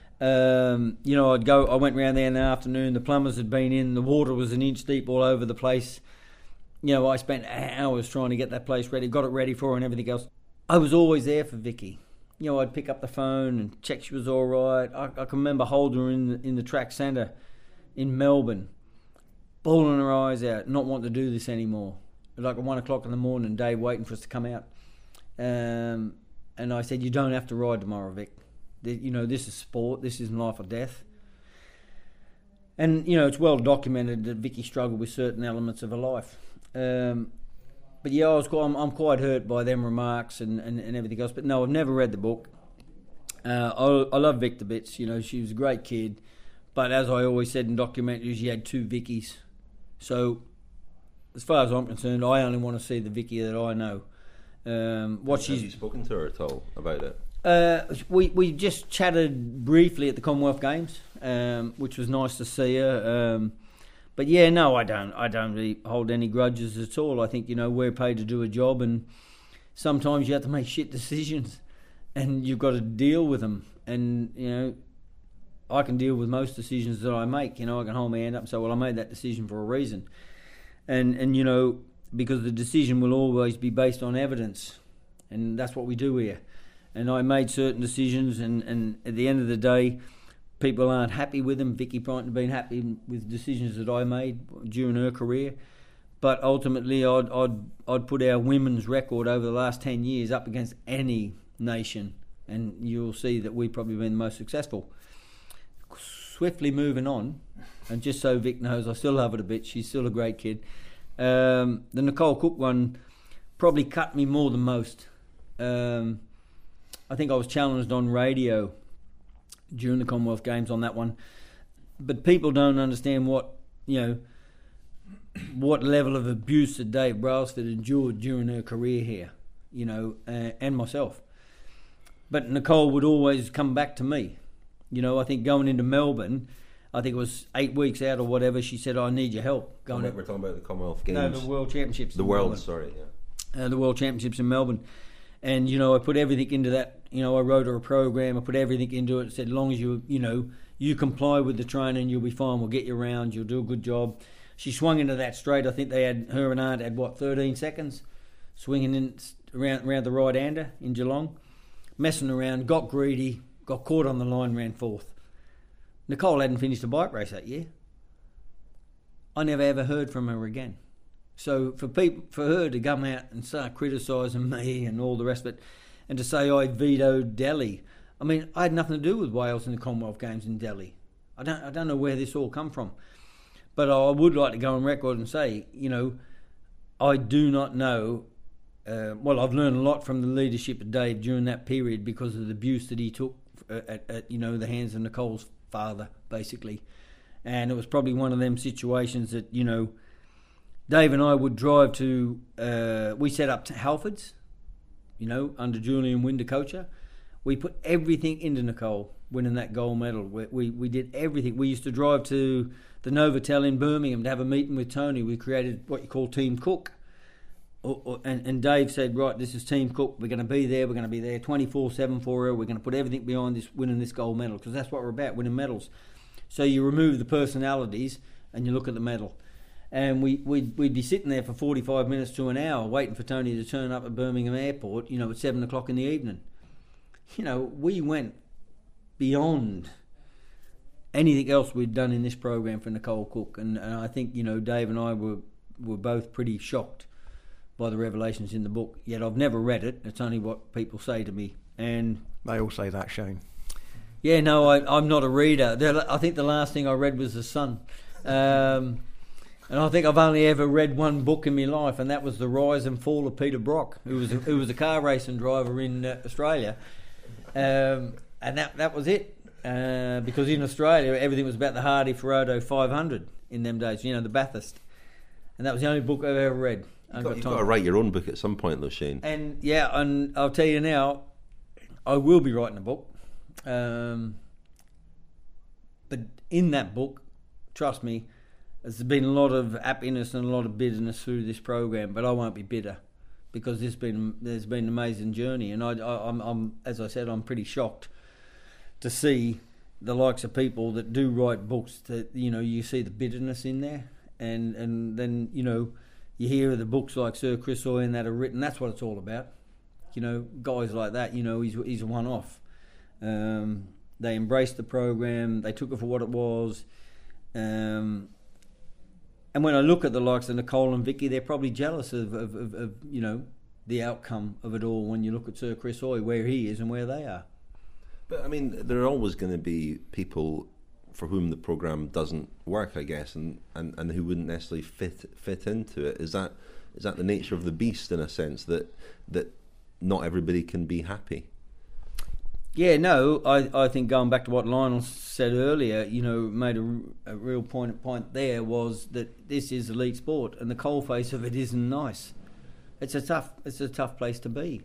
Um, you know, I'd go. I went round there in the afternoon. The plumbers had been in. The water was an inch deep all over the place. You know, I spent hours trying to get that place ready, got it ready for her and everything else. I was always there for Vicky. You know, I'd pick up the phone and check she was all right. I, I can remember holding her in the, in the track centre in Melbourne, bawling her eyes out, not wanting to do this anymore. Like at one o'clock in the morning, Dave waiting for us to come out. Um, and I said, you don't have to ride tomorrow, Vic. You know, this is sport. This isn't life or death. And, you know, it's well documented that Vicky struggled with certain elements of her life. Um, but, yeah, I was quite, I'm, I'm quite hurt by them remarks and, and, and everything else. But, no, I've never read the book. Uh, I, I love Vic to bits. You know, she was a great kid. But as I always said in documentaries, you had two Vickies. So, as far as I'm concerned, I only want to see the Vicky that I know. Um, what Have she's, you spoken to her at all about it? Uh, we we just chatted briefly at the Commonwealth Games, um, which was nice to see her. Um, but yeah, no, I don't. I don't really hold any grudges at all. I think, you know, we're paid to do a job, and sometimes you have to make shit decisions, and you've got to deal with them. And you know, I can deal with most decisions that I make. You know, I can hold my hand up and say, well, I made that decision for a reason, and and you know, because the decision will always be based on evidence, and that's what we do here. And I made certain decisions, and, and at the end of the day, people aren't happy with them. Vicky Pryton had been happy with decisions that I made during her career. But ultimately, I'd, I'd, I'd put our women's record over the last ten years up against any nation, and you'll see that we've probably been the most successful. Swiftly moving on, and just so Vic knows, I still love her a bit. She's still a great kid. Um, the Nicole Cook one probably cut me more than most. Um... I think I was challenged on radio during the Commonwealth Games on that one, but people don't understand what, you know, what level of abuse that Dave Brailsford endured during her career here, you know, uh, and myself. But Nicole would always come back to me. You know, I think going into Melbourne, I think it was eight weeks out or whatever, she said, I need your help. Going We're talking about the Commonwealth Games. No, the World Championships. The in World, Melbourne. sorry, yeah. Uh, the World Championships in Melbourne. And, you know, I put everything into that. You know, I wrote her a program. I put everything into it. Said, as long as you, you know, you comply with the training, you'll be fine. We'll get you around. You'll do a good job. She swung into that straight. I think they had, her and Aunt had, what, thirteen seconds? Swinging in around, around the right-hander in Geelong. Messing around, got greedy, got caught on the line, ran fourth. Nicole hadn't finished a bike race that year. I never ever heard from her again. So for people, for her to come out and start criticising me and all the rest of it, and to say I vetoed Delhi, I mean, I had nothing to do with Wales in the Commonwealth Games in Delhi. I don't, I don't know where this all come from, but I would like to go on record and say, you know, I do not know. Uh, well, I've learned a lot from the leadership of Dave during that period because of the abuse that he took at, at you know, the hands of Nicole's father, basically. And it was probably one of them situations that, you know, Dave and I would drive to, uh, we set up to Halfords, you know, under Julian Winter-Coacher. We put everything into Nicole winning that gold medal. We, we we did everything. We used to drive to the Novotel in Birmingham to have a meeting with Tony. We created what you call Team Cook. Or, or, and, and Dave said, right, this is Team Cook. We're going to be there. We're going to be there twenty-four seven for her. We're going to put everything behind this winning this gold medal because that's what we're about, winning medals. So you remove the personalities and you look at the medal. And we, we'd, we'd be sitting there for forty-five minutes to an hour waiting for Tony to turn up at Birmingham Airport, you know, at seven o'clock in the evening. You know, we went beyond anything else we'd done in this program for Nicole Cook. And, and I think, you know, Dave and I were, were both pretty shocked by the revelations in the book. Yet I've never read it. It's only what people say to me. And they all say that, Shane. Yeah, no, I, I'm not a reader. I think the last thing I read was The Sun. Um... And I think I've only ever read one book in my life, and that was The Rise and Fall of Peter Brock, who was a, who was a car racing driver in uh, Australia. Um, and that that was it. Uh, because in Australia, everything was about the Hardy Ferrado five hundred in them days, you know, the Bathurst. And that was the only book I've ever read. You've got, you've got to write your own book at some point, though, Shane. And, yeah, and I'll tell you now, I will be writing a book. Um, but in that book, trust me, there's been a lot of happiness and a lot of bitterness through this program, but I won't be bitter because there's been there's been an amazing journey, and I, I, I'm, I'm as I said, I'm pretty shocked to see the likes of people that do write books that, you know, you see the bitterness in there, and and then, you know, you hear of the books like Sir Chris Oyen that are written. That's what it's all about, you know, guys like that. You know, he's he's a one off. Um, they embraced the program. They took it for what it was. Um, And when I look at the likes of Nicole and Vicky, they're probably jealous of, of, of, of, you know, the outcome of it all when you look at Sir Chris Hoy, where he is and where they are. But, I mean, there are always going to be people for whom the programme doesn't work, I guess, and, and, and who wouldn't necessarily fit fit into it. Is that is that the nature of the beast, in a sense, that that not everybody can be happy? Yeah, no, I, I think going back to what Lionel said earlier, you know, made a, a real point point there was that this is elite sport, and the coalface of it isn't nice. It's a tough it's a tough place to be,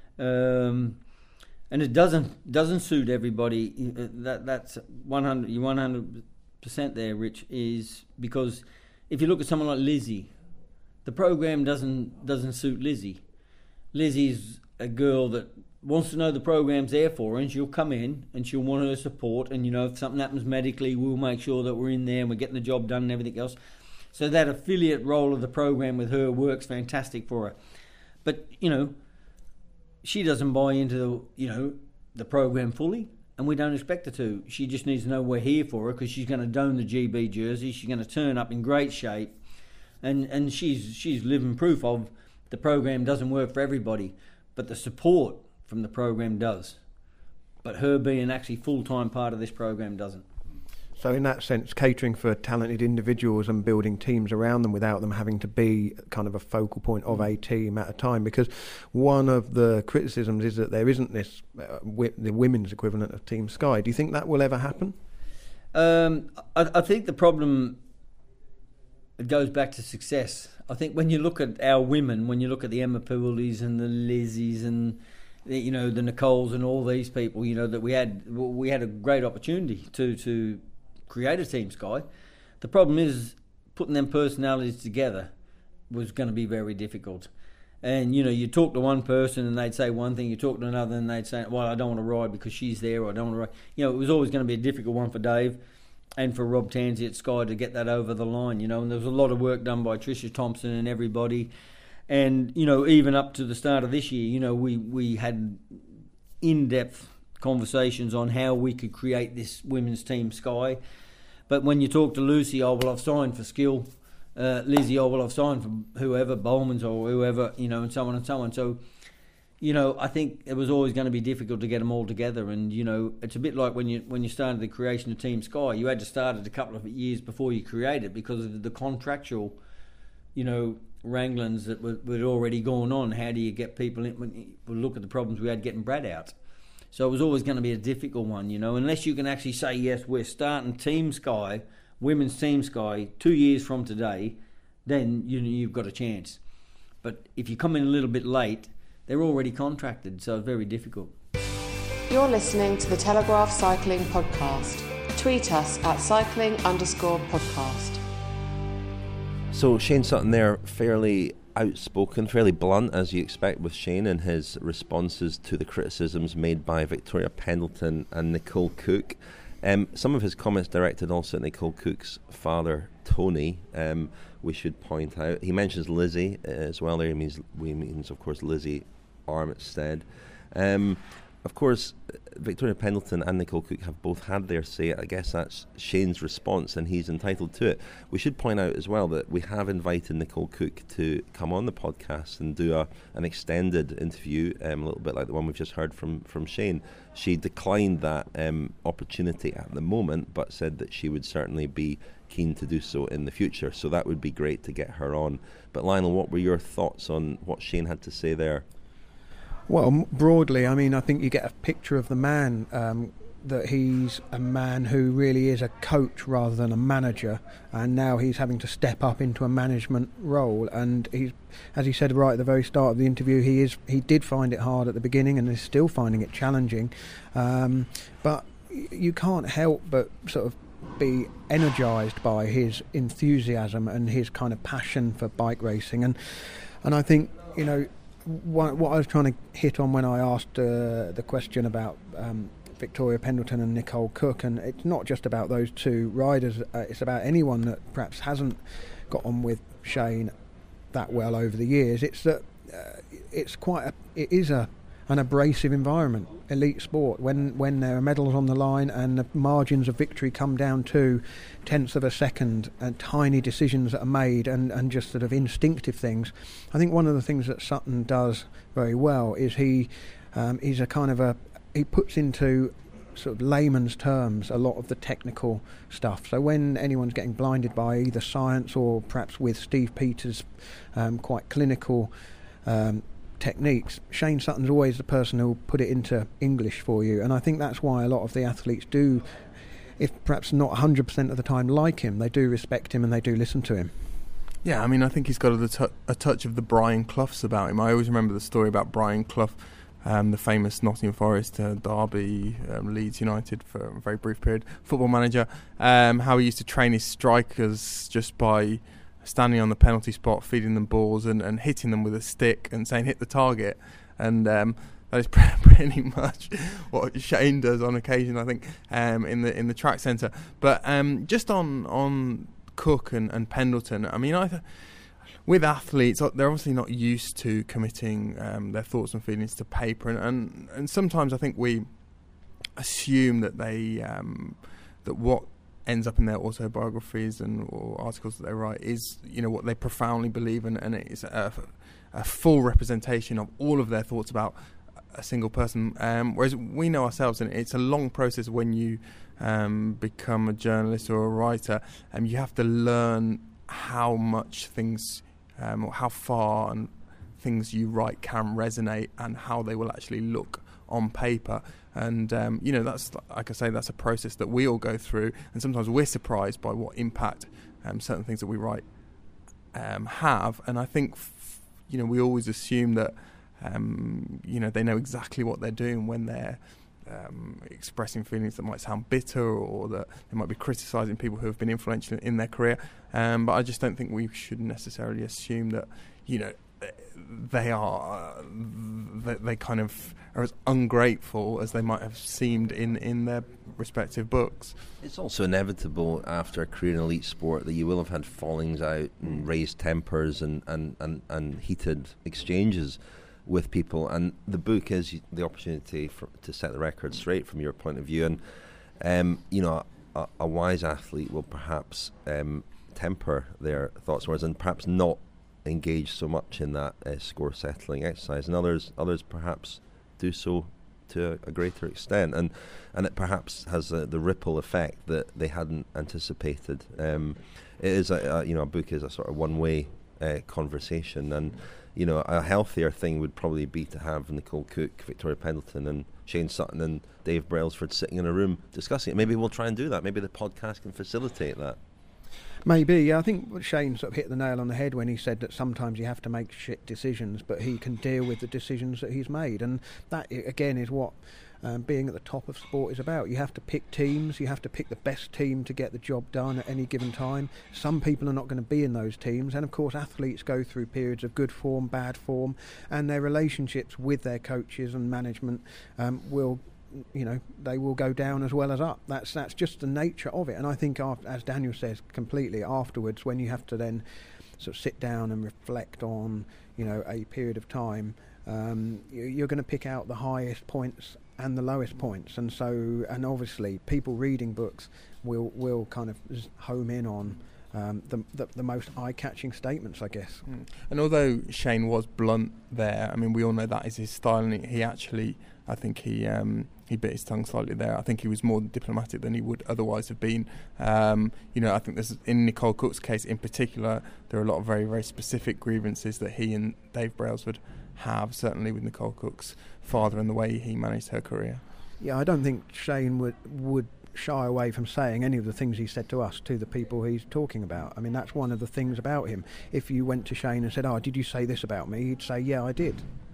um, and it doesn't doesn't suit everybody. That that's one hundred you one hundred percent there, Rich. Is because if you look at someone like Lizzie, the program doesn't doesn't suit Lizzie. Lizzie's a girl that wants to know the program's there for her, and she'll come in and she'll want her support, and, you know, if something happens medically, we'll make sure that we're in there and we're getting the job done and everything else. So that affiliate role of the program with her works fantastic for her. But, you know, she doesn't buy into the, you know, the program fully, and we don't expect her to. She just needs to know we're here for her because she's going to don the G B jersey. She's going to turn up in great shape, and and she's she's living proof of the program doesn't work for everybody, but the support from the program does. But her being actually full-time part of this program doesn't. So in that sense, catering for talented individuals and building teams around them without them having to be kind of a focal point of a team at a time, because one of the criticisms is that there isn't this uh, wi- the women's equivalent of Team Sky. Do you think that will ever happen? Um, I, I think the problem, it goes back to success. I think when you look at our women, when you look at the Emma Poolleys and the Lizzies and the, you know, the Nicoles and all these people, you know, that we had we had a great opportunity to to create a Team Sky. The problem is putting them personalities together was going to be very difficult. And, you know, you talk to one person and they'd say one thing, you talk to another and they'd say, well, I don't want to ride because she's there, or I don't want to ride. You know, it was always going to be a difficult one for Dave and for Rob Tansey at Sky to get that over the line, you know. And there was a lot of work done by Tricia Thompson and everybody. And, you know, even up to the start of this year, you know, we, we had in-depth conversations on how we could create this women's team Sky. But when you talk to Lucy, oh, well, I've signed for Skill. Uh, Lizzie, oh, well, I've signed for whoever, Bowman's or whoever, you know, and so on and so on. So, you know, I think it was always going to be difficult to get them all together. And, you know, it's a bit like when you when you started the creation of Team Sky, you had to start it a couple of years before you created, because of the contractual, you know, wranglings that were, were already going on. How do you get people in? When you look at the problems we had getting Brad out. So it was always going to be a difficult one, you know, unless you can actually say, yes, we're starting Team Sky, Women's Team Sky, two years from today, then you know, you've got a chance. But if you come in a little bit late, they're already contracted, so it's very difficult. You're listening to the Telegraph Cycling Podcast. Tweet us at cycling underscore podcast. So Shane Sutton there, fairly outspoken, fairly blunt, as you expect with Shane, in his responses to the criticisms made by Victoria Pendleton and Nicole Cook. Um, some of his comments directed also at Nicole Cook's father, Tony, um, we should point out. He mentions Lizzie uh, as well there. He means, we means, of course, Lizzie Armitstead. Um, of course, Victoria Pendleton and Nicole Cook have both had their say. I guess that's Shane's response, and he's entitled to it. We should point out as well that we have invited Nicole Cook to come on the podcast and do a, an extended interview, um, a little bit like the one we've just heard from, from Shane. She declined that um, opportunity at the moment, but said that she would certainly be keen to do so in the future. So that would be great to get her on. But Lionel, what were your thoughts on what Shane had to say there? Well, broadly, I mean, I think you get a picture of the man, um, that he's a man who really is a coach rather than a manager, and now he's having to step up into a management role. And he's, as he said right at the very start of the interview, he is he did find it hard at the beginning and is still finding it challenging. Um, but you can't help but sort of be energised by his enthusiasm and his kind of passion for bike racing. And and I think, you know, what, what I was trying to hit on when I asked uh, the question about um, Victoria Pendleton and Nicole Cook, and it's not just about those two riders, uh, it's about anyone that perhaps hasn't got on with Shane that well over the years. It's that uh, it's quite a, it is a an abrasive environment, elite sport, when when there are medals on the line and the margins of victory come down to tenths of a second and tiny decisions that are made and, and just sort of instinctive things. I think one of the things that Sutton does very well is he um, he's a kind of a he puts into sort of layman's terms a lot of the technical stuff. So when anyone's getting blinded by either science or perhaps with Steve Peters' um, quite clinical um, techniques, Shane Sutton's always the person who'll put it into English for you, and I think that's why a lot of the athletes do, if perhaps not one hundred percent of the time, like him. They do respect him and they do listen to him. Yeah, I mean, I think he's got a, t- a touch of the Brian Cloughs about him. I always remember the story about Brian Clough, um, the famous Nottingham Forest, uh, Derby, um, Leeds United for a very brief period, football manager, um, how he used to train his strikers just by standing on the penalty spot, feeding them balls and, and hitting them with a stick and saying, hit the target. And um, that is pretty much what Shane does on occasion, I think, um, in the in the track centre. But um, just on on Cook and, and Pendleton, I mean, I th- with athletes, they're obviously not used to committing um, their thoughts and feelings to paper. And, and, and sometimes I think we assume that they um, that what ends up in their autobiographies and or articles that they write is, you know, what they profoundly believe in, and it's a, a full representation of all of their thoughts about a single person. Um, whereas we know ourselves, and it's a long process when you um, become a journalist or a writer, and um, you have to learn how much things, um, or how far and things you write can resonate, and how they will actually look on paper. And um, you know, that's, like I say, that's a process that we all go through, and sometimes we're surprised by what impact um, certain things that we write um, have. And I think f- you know, we always assume that um, you know, they know exactly what they're doing when they're um, expressing feelings that might sound bitter, or that they might be criticising people who have been influential in their career. Um, but I just don't think we should necessarily assume that, you know, they are uh, they, they kind of are as ungrateful as they might have seemed in, in their respective books. It's also inevitable after a career in elite sport that you will have had fallings out and raised tempers and, and, and, and heated exchanges with people, and the book is the opportunity for, to set the record straight from your point of view. And um, you know, a, a wise athlete will perhaps um, temper their thoughts, whereas and perhaps not engage so much in that uh, score settling exercise, and others others perhaps do so to a, a greater extent, and and it perhaps has uh, the ripple effect that they hadn't anticipated. Um, it is a, a you know a book is a sort of one way uh, conversation, and you know a healthier thing would probably be to have Nicole Cook, Victoria Pendleton, and Shane Sutton and Dave Brailsford sitting in a room discussing it. Maybe we'll try and do that. Maybe the podcast can facilitate that. Maybe, yeah. I think Shane sort of hit the nail on the head when he said that sometimes you have to make shit decisions, but he can deal with the decisions that he's made. And that, again, is what um, being at the top of sport is about. You have to pick teams. You have to pick the best team to get the job done at any given time. Some people are not going to be in those teams. And, of course, athletes go through periods of good form, bad form, and their relationships with their coaches and management um, will you know, they will go down as well as up. That's that's just the nature of it. And I think, after, as Daniel says, completely afterwards, when you have to then sort of sit down and reflect on, you know, a period of time, um, you, you're going to pick out the highest points and the lowest points. And so, and obviously, people reading books will will kind of home in on Um, the, the the most eye-catching statements, I guess. Mm. And although Shane was blunt there, I mean, we all know that is his style, and he actually, I think he um, he bit his tongue slightly there. I think he was more diplomatic than he would otherwise have been. Um, you know, I think there's, in Nicole Cook's case in particular, there are a lot of very, very specific grievances that he and Dave Brailsford have, certainly with Nicole Cook's father and the way he managed her career. Yeah, I don't think Shane would would shy away from saying any of the things he said to us to the people he's talking about. I mean, that's one of the things about him. If you went to Shane and said, oh, did you say this about me? He'd say, yeah, I did.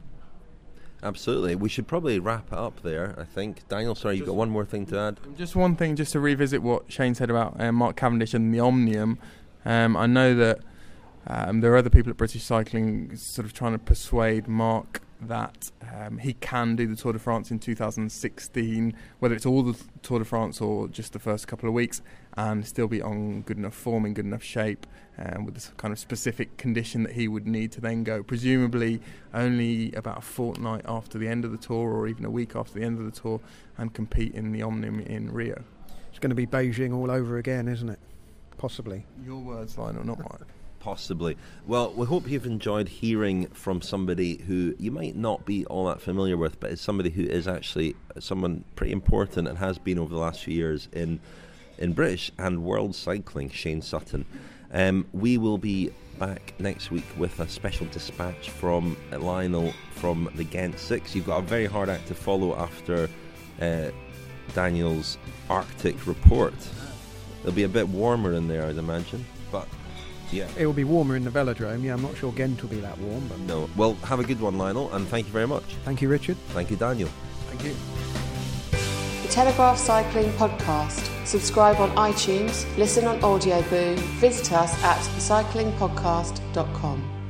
Absolutely. We should probably wrap it up there, I think. Daniel, sorry, you've got one more thing to add? Just one thing, just to revisit what Shane said about uh, Mark Cavendish and the Omnium. Um, I know that um, there are other people at British Cycling sort of trying to persuade Mark that um, he can do the Tour de France in two thousand sixteen, whether it's all the Tour de France or just the first couple of weeks, and still be on good enough form, in good enough shape, um, with this kind of specific condition that he would need to then go, presumably only about a fortnight after the end of the Tour, or even a week after the end of the Tour, and compete in the Omnium in Rio. It's going to be Beijing all over again, isn't it? Possibly. Your words, Lionel, not mine. Possibly. Well, we hope you've enjoyed hearing from somebody who you might not be all that familiar with, but is somebody who is actually someone pretty important and has been over the last few years in in British and world cycling, Shane Sutton. Um, we will be back next week with a special dispatch from Lionel from the Ghent Six. You've got a very hard act to follow after uh, Daniel's Arctic report. It'll be a bit warmer in there, I'd imagine, but yeah. It will be warmer in the velodrome. Yeah, I'm not sure Ghent will be that warm. But no. Well, have a good one, Lionel, and thank you very much. Thank you, Richard. Thank you, Daniel. Thank you. The Telegraph Cycling Podcast. Subscribe on iTunes, listen on Audioboo, visit us at the cycling podcast dot com.